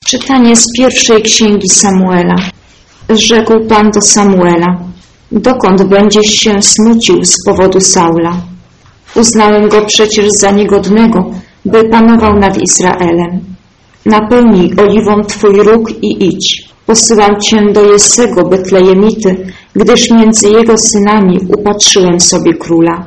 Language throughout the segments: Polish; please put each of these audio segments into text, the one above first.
Czytanie z pierwszej księgi Samuela. Rzekł Pan do Samuela: dokąd będziesz się smucił z powodu Saula? Uznałem go przecież za niegodnego, by panował nad Izraelem. Napełnij oliwą Twój róg i idź. Posyłam Cię do Jessego Betlejemity, gdyż między jego synami upatrzyłem sobie króla.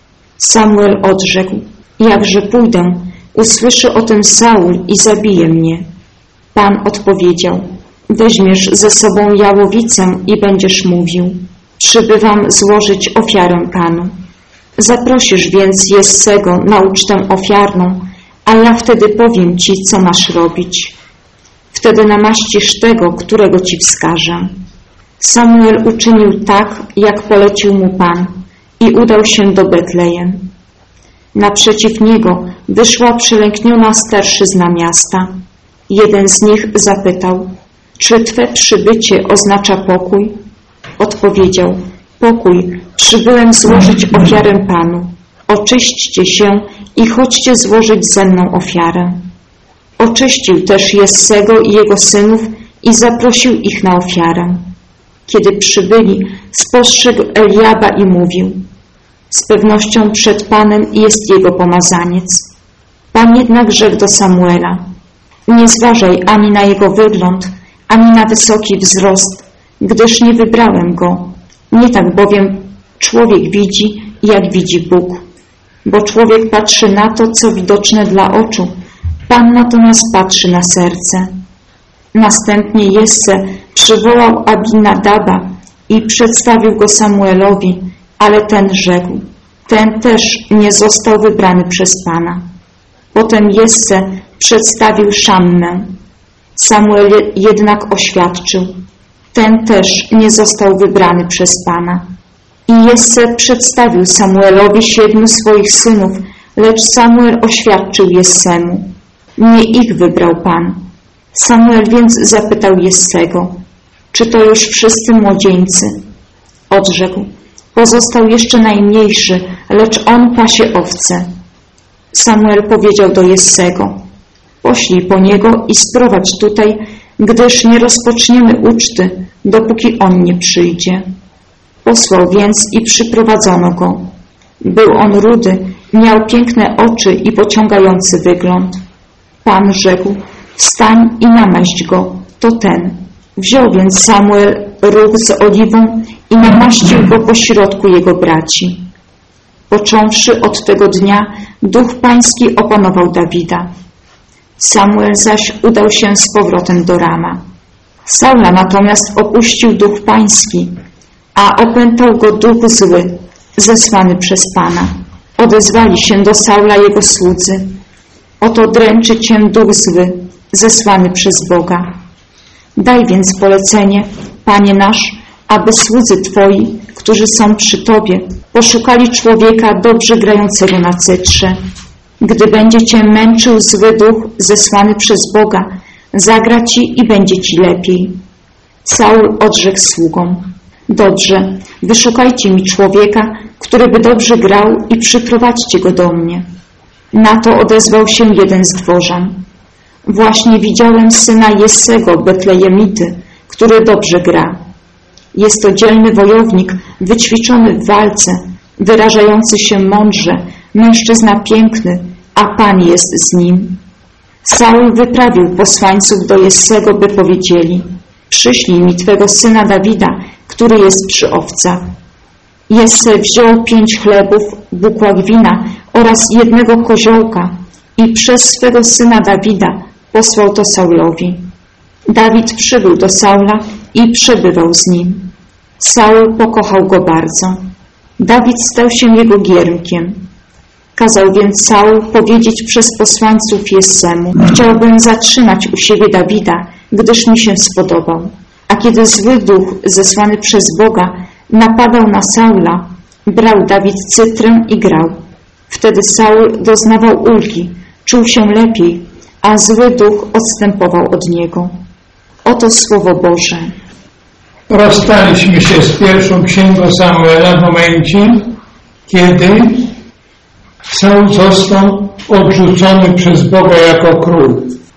Samuel odrzekł: jakże pójdę, usłyszy o tym Saul i zabije mnie. Pan odpowiedział: weźmiesz ze sobą jałowicę i będziesz mówił: przybywam złożyć ofiarę Panu. Zaprosisz więc Jessego na ucztę ofiarną, a ja wtedy powiem Ci, co masz robić. Wtedy namaścisz tego, którego Ci wskażę. Samuel uczynił tak, jak polecił mu Pan, i udał się do Betlejem. Naprzeciw niego wyszła przelękniona starszyzna miasta. Jeden z nich zapytał: czy Twe przybycie oznacza pokój? Odpowiedział: pokój, przybyłem złożyć ofiarę Panu. Oczyśćcie się i chodźcie złożyć ze mną ofiarę. Oczyścił też Jessego i jego synów i zaprosił ich na ofiarę. Kiedy przybyli, spostrzegł Eliaba i mówił: z pewnością przed Panem jest jego pomazaniec. Pan jednak rzekł do Samuela: nie zważaj ani na jego wygląd, ani na wysoki wzrost, gdyż nie wybrałem go. Nie tak bowiem człowiek widzi, jak widzi Bóg. Bo człowiek patrzy na to, co widoczne dla oczu, Pan natomiast patrzy na serce. Następnie Jesse przywołał Abinadaba i przedstawił go Samuelowi, ale ten rzekł: ten też nie został wybrany przez Pana. Potem Jesse przedstawił Szammę. Samuel jednak oświadczył: ten też nie został wybrany przez Pana. I Jesse przedstawił Samuelowi 7 swoich synów, lecz Samuel oświadczył Jessemu: nie ich wybrał Pan. Samuel więc zapytał Jessego: czy to już wszyscy młodzieńcy? Odrzekł: pozostał jeszcze najmniejszy, lecz on pasie owce. Samuel powiedział do Jessego: poślij po niego i sprowadź tutaj, gdyż nie rozpoczniemy uczty, dopóki on nie przyjdzie. Posłał więc i przyprowadzono go. Był on rudy, miał piękne oczy i pociągający wygląd. Pan rzekł: wstań i namaść go, to ten. Wziął więc Samuel róg z oliwą i namaścił go pośrodku jego braci. Począwszy od tego dnia, duch pański opanował Dawida. Samuel zaś udał się z powrotem do Rama. Saula natomiast opuścił duch pański, a opętał go duch zły, zesłany przez Pana. Odezwali się do Saula jego słudzy: oto dręczy cię duch zły, zesłany przez Boga. Daj więc polecenie, Panie nasz, aby słudzy Twoi, którzy są przy Tobie, poszukali człowieka dobrze grającego na cytrze. Gdy będzie Cię męczył zły duch zesłany przez Boga, zagra Ci i będzie Ci lepiej. Saul odrzekł sługom: dobrze, wyszukajcie mi człowieka, który by dobrze grał, i przyprowadźcie go do mnie. Na to odezwał się jeden z dworzan: właśnie widziałem syna Jessego Betlejemity, który dobrze gra. Jest to dzielny wojownik, wyćwiczony w walce, wyrażający się mądrze, mężczyzna piękny, a Pan jest z nim. Saul wyprawił posłańców do Jessego, by powiedzieli: przyślij mi Twego syna Dawida, który jest przy owcach. Jesse wziął 5 chlebów, bukłak wina oraz 1 koziołka i przez swego syna Dawida posłał to Saulowi. Dawid przybył do Saula i przebywał z nim. Saul pokochał go bardzo. Dawid stał się jego giermkiem. Kazał więc Saul powiedzieć przez posłańców Jessemu: chciałbym zatrzymać u siebie Dawida, gdyż mi się spodobał. A kiedy zły duch zesłany przez Boga napadał na Saula, brał Dawid cytrę i grał. Wtedy Saul doznawał ulgi, czuł się lepiej, a zły duch odstępował od niego. Oto słowo Boże. Rozstaliśmy się z pierwszą księgą Samuela w momencie, kiedy Saul został odrzucony przez Boga jako król.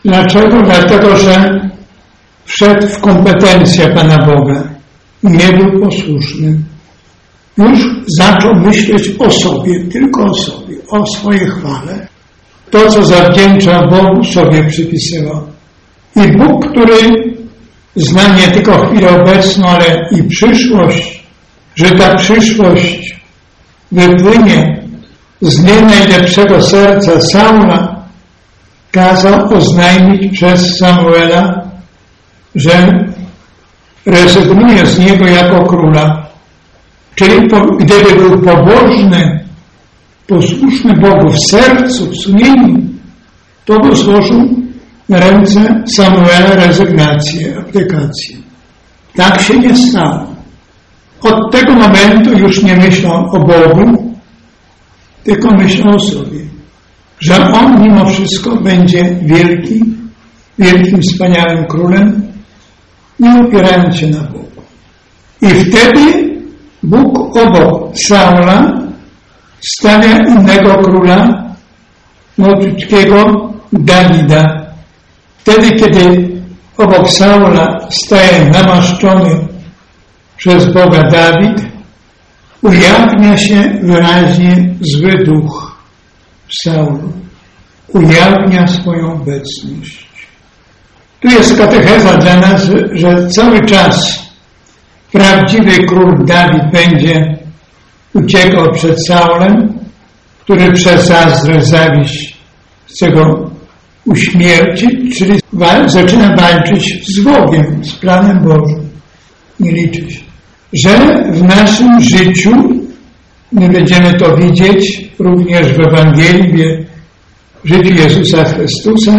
Dlaczego? Dlatego, że wszedł w kompetencje Pana Boga. Nie był posłuszny. Już zaczął myśleć o sobie, tylko o sobie, o swojej chwale. To, co zawdzięczał Bogu, sobie przypisywał. I Bóg, który zna nie tylko chwilę obecną, ale i przyszłość, że ta przyszłość wypłynie z nie najlepszego serca Saula, kazał oznajmić przez Samuela, że rezygnuje z niego jako króla. Czyli gdyby był pobożny, posłuszny Bogu w sercu, w sumieniu, to by złożył na ręce Samuela rezygnację, abdykację. Tak się nie stało. Od tego momentu już nie myślał o Bogu, tylko myślał o sobie. Że on mimo wszystko będzie wielkim, wspaniałym królem, nie opierając się na Bogu. I wtedy Bóg obok Saula stawia innego króla, młodziutkiego Dawida. Wtedy, kiedy obok Saula staje namaszczony przez Boga Dawid, ujawnia się wyraźnie zły duch w Saulu. Ujawnia swoją obecność. Tu jest katecheza dla nas, że cały czas prawdziwy król Dawid będzie uciekał przed Saulem, który przez zazdrość, zawiść chce go uśmiercić, czyli zaczyna walczyć z Bogiem, z planem Bożym. Nie liczy się. Że w naszym życiu, my będziemy to widzieć również w Ewangelii, w życiu Jezusa Chrystusa,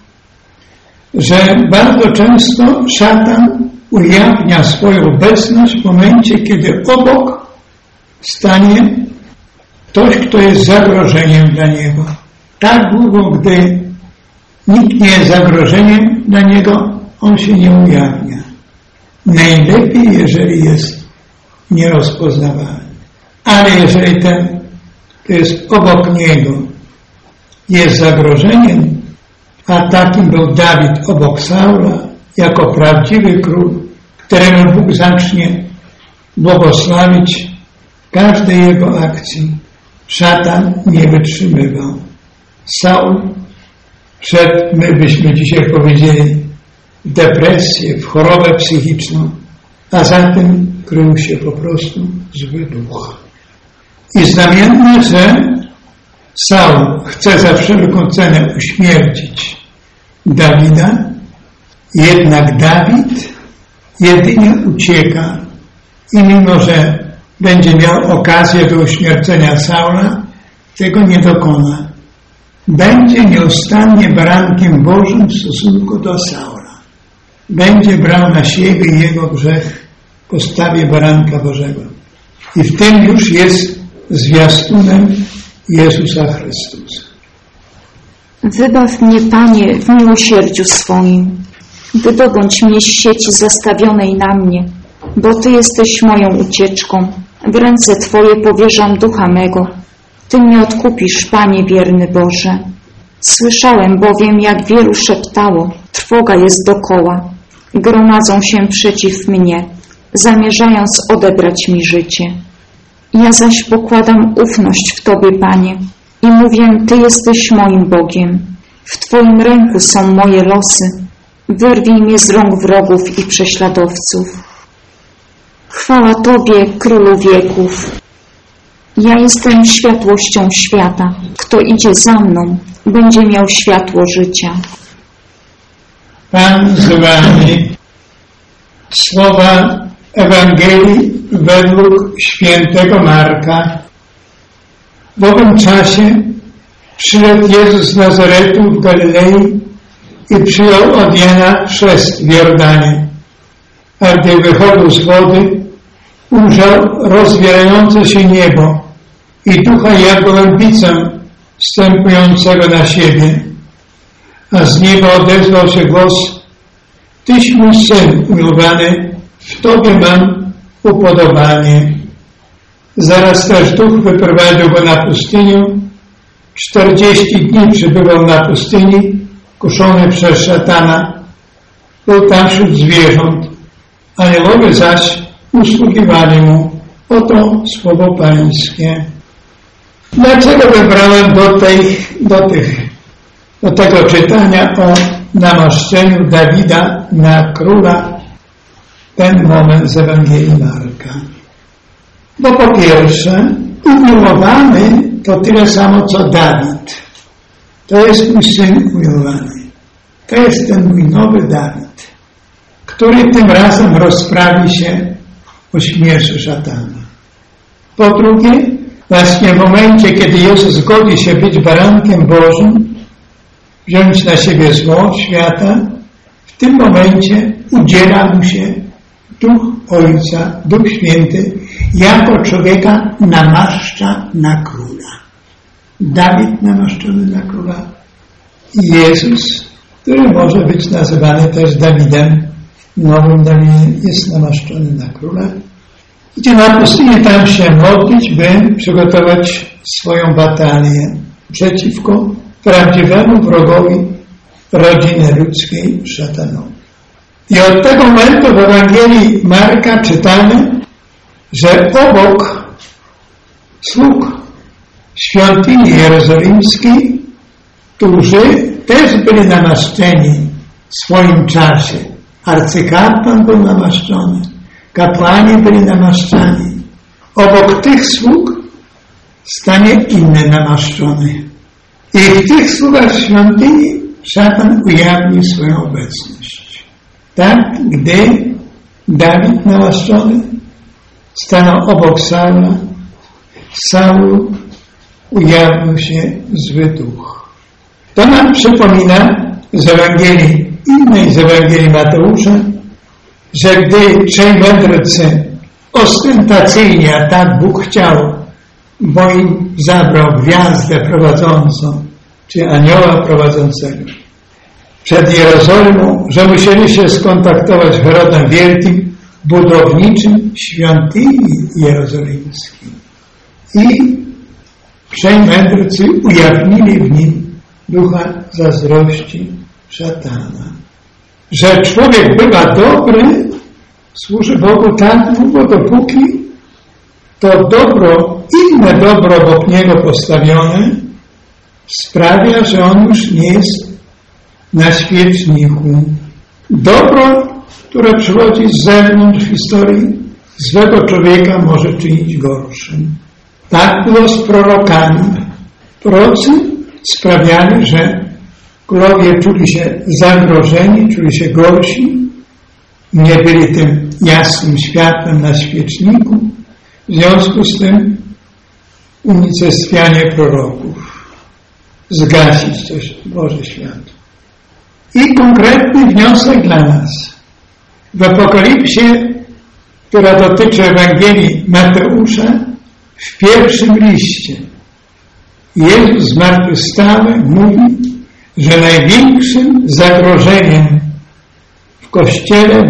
że bardzo często szatan ujawnia swoją obecność w momencie, kiedy obok stanie ktoś, kto jest zagrożeniem dla niego. Tak długo, gdy nikt nie jest zagrożeniem dla niego, on się nie ujawnia. Najlepiej, jeżeli jest nierozpoznawalny. Ale jeżeli ten, kto jest obok niego, jest zagrożeniem, a takim był Dawid obok Saula, jako prawdziwy król, któremu Bóg zacznie błogosławić każdej jego akcji, szatan nie wytrzymywał. Saul wszedł, my byśmy dzisiaj powiedzieli, w depresję, w chorobę psychiczną, a za tym krył się po prostu zły duch. I znamienne, że Saul chce za wszelką cenę uśmiercić Dawida, jednak Dawid jedynie ucieka i mimo, że będzie miał okazję do uśmiercenia Saula, tego nie dokona. Będzie nieustannie barankiem Bożym w stosunku do Saula. Będzie brał na siebie jego grzech w postawie baranka Bożego. I w tym już jest zwiastunem Jezusa Chrystusa. Wybaw mnie, Panie, w miłosierdziu swoim. Wydobądź mnie z sieci zastawionej na mnie, bo Ty jesteś moją ucieczką. W ręce Twoje powierzam ducha mego. Ty mnie odkupisz, Panie wierny Boże. Słyszałem bowiem, jak wielu szeptało, trwoga jest dokoła. Gromadzą się przeciw mnie, zamierzając odebrać mi życie. Ja zaś pokładam ufność w Tobie, Panie, i mówię, Ty jesteś moim Bogiem. W Twoim ręku są moje losy. Wyrwij mnie z rąk wrogów i prześladowców. Chwała Tobie, Królu wieków. Ja jestem światłością świata. Kto idzie za mną, będzie miał światło życia. Pan z Wami. Słowa Ewangelii według świętego Marka. W owym czasie przyszedł Jezus z Nazaretu w Galilei i przyjął od Jana chrzest w Jordanie. A gdy wychodził z wody, ujrzał rozwierające się niebo i ducha jak gołębicę wstępującego na siebie. A z nieba odezwał się głos: Tyś mój Syn umiłowany, w Tobie mam upodobanie. Zaraz też duch wyprowadził go na pustynię. 40 dni przebywał na pustyni kuszony przez szatana, był tam wśród zwierząt. Aniołowie zaś usługiwali mu. Oto słowo Pańskie. Dlaczego wybrałem do tego czytania o namaszczeniu Dawida na króla ten moment z Ewangelii Marka? Bo po pierwsze, umiłowany to tyle samo co Dawid. To jest mój syn umiłowany. To jest ten mój nowy Dawid, który tym razem rozprawi się o śmierci szatana. Po drugie, właśnie w momencie, kiedy Jezus godzi się być barankiem Bożym, wziąć na siebie zło świata, w tym momencie udziela mu się Duch Ojca, Duch Święty, jako człowieka namaszcza na króla. Dawid namaszczony na króla i Jezus, który może być nazywany też Dawidem, nowym Dawidem, jest namaszczony na króla. Idzie na pustynię tam się modlić, by przygotować swoją batalię przeciwko prawdziwemu wrogowi rodziny ludzkiej, szatanowi. I od tego momentu w Ewangelii Marka czytamy, że obok sług świątyni jerozolimskiej, którzy też byli namaszczeni w swoim czasie. Arcykapłan był namaszczony, kapłani byli namaszczani. Obok tych sług stanie inny namaszczony. I w tych sługach świątyni szatan ujawni swoją obecność. Tak, gdy Dawid namaszczony stanął obok Saula, Saulu ujawnił się zły duch. To nam przypomina z Ewangelii, innej z Ewangelii Mateusza, że gdy trzej mędrcy ostentacyjnie, a tak Bóg chciał, bo im zabrał gwiazdę prowadzącą, czy anioła prowadzącego przed Jerozolimą, że musieli się skontaktować z Herodem Wielkim, budowniczym świątyni jerozolimskiej. I trzej mędrcy ujawnili w nim ducha zazdrości szatana. Że człowiek bywa dobry, służy Bogu tak długo, dopóki to dobro, inne dobro obok niego postawione sprawia, że on już nie jest na świeczniku. Dobro, które przychodzi z zewnątrz w historii, złego człowieka może czynić gorszym. Tak było z prorokami. Prorocy sprawiali, że królowie czuli się zagrożeni, czuli się gorsi, nie byli tym jasnym światłem na świeczniku. W związku z tym unicestwianie proroków, zgasić też Boże światło. I konkretny wniosek dla nas. W Apokalipsie, która dotyczy Ewangelii Mateusza, w pierwszym liście Jezus zmartwychwstały mówi, że największym zagrożeniem w Kościele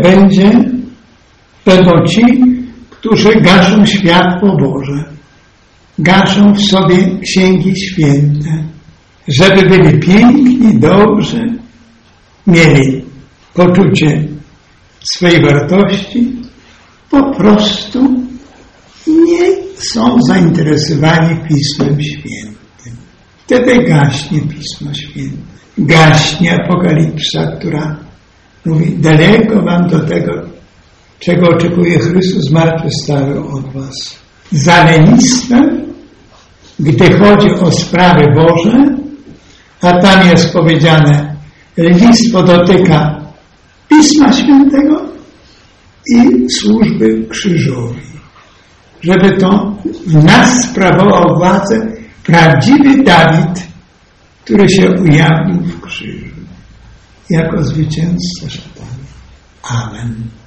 będą ci, którzy gaszą światło Boże, gaszą w sobie księgi święte, żeby byli piękni, dobrzy, mieli poczucie swojej wartości, po prostu nie są zainteresowani Pismem Świętym. Wtedy gaśnie Pismo Święte. Gaśnie Apokalipsa, która mówi, daleko wam do tego, czego oczekuje Chrystus zmartwychwstały od was. Za lenistwem, gdy chodzi o sprawy Boże, a tam jest powiedziane, lenistwo dotyka Pisma Świętego i służby krzyżowi. Żeby to w nas sprawował władzę prawdziwy Dawid, który się ujawnił w krzyżu jako zwycięzca szatana. Amen.